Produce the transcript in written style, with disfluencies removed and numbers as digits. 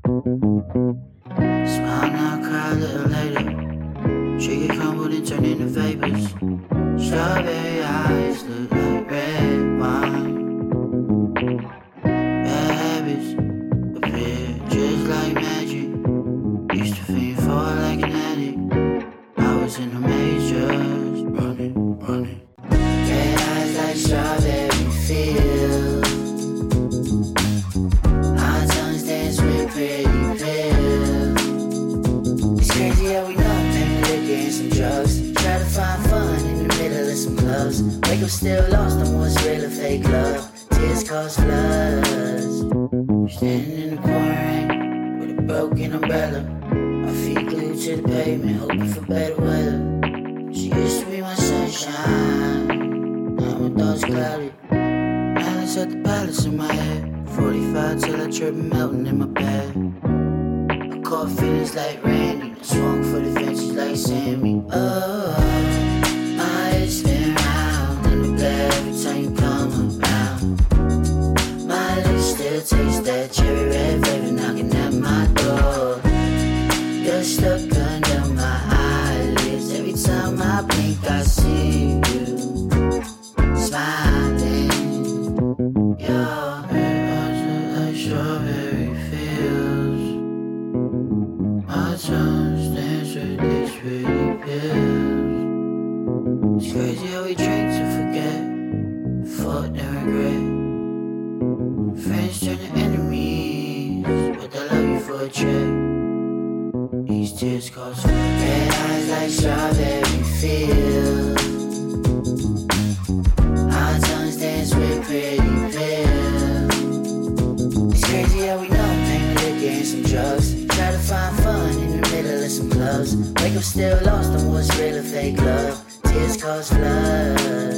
Smile now, cry a little later. She get crumbled and turned into vapors. Strawberry eyes look like red wine. Bad habits appear just like magic. Used to fiend for like an addict. I was in the majors, running. Red eyes like strawberry fields. Our tongues dance with pretty pills. It's crazy how we know maybe liquor and some drugs. Try to find fun in the middle of some clubs. Wake up still lost on what's real or fake love. Tears cause floods. Standing in the pouring rain with a broken umbrella. My feet glued to the pavement, hoping for better weather. She used to be my sunshine. Now my thoughts clouded. Alice at the palace in my head. 45 till I trip and melting in my bed. I caught feelings like Randy. I swung for the fences like Sammy. Oh, my head spin round in the bed every time you come around. My lips still taste that cherry red flavor knocking at my door. You're stuck under my eyelids. Every time I blink I see you smiling. Your eyes look like strawberry fields. My tongue stands with these pretty pills. It's crazy how we drink to forget, fought and regret. Friends turn to enemies, but they love you for a trip. These tears cause red eyes like strawberry fields. Our tongues dance with pretty pills. It's crazy how we know maybe liquor and some drugs. Try to find fun in the middle of some clubs. Wake up still lost on what's real or fake love. Tears cause floods.